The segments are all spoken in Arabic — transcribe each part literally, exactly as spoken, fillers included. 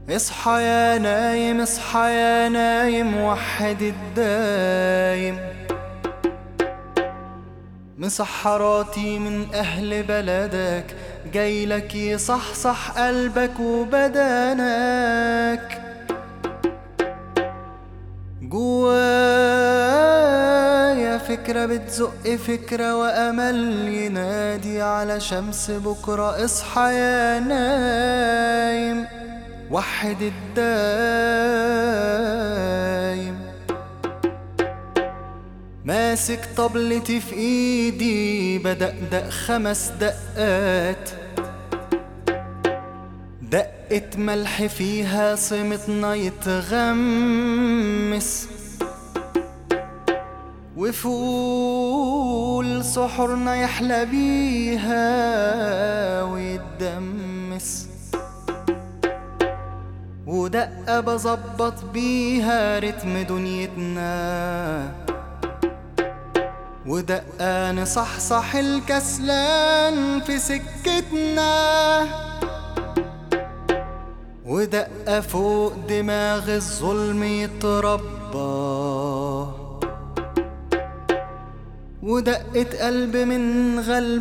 اصحى يا نايم، اصحى يا نايم، وحد الدايم. مسحراتي من أهل بلدك جايلك يصحصح قلبك وبدنك. جوايا فكرة بتزق فكرة وأمل ينادي على شمس بكرة. اصحى يا نايم، وحد الدايم. ماسك طبلتي في ايدي بدقدق خمس دقات، دقة ملح فيها صمتنا يتغمس، وفول سحرنا يحلى بيها ويتدمس، ودقة بظبط بيها رتم دنيتنا، ودقة نصحصح الكسلان في سكتنا، ودقة فوق دماغ الظلم يتربى، ودقة قلب من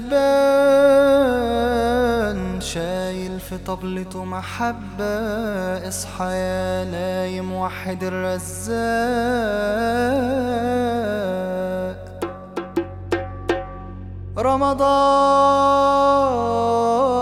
غلبان شايل في طبلته محبة. اصحى يا نايم، وحد الرزاق. رمضان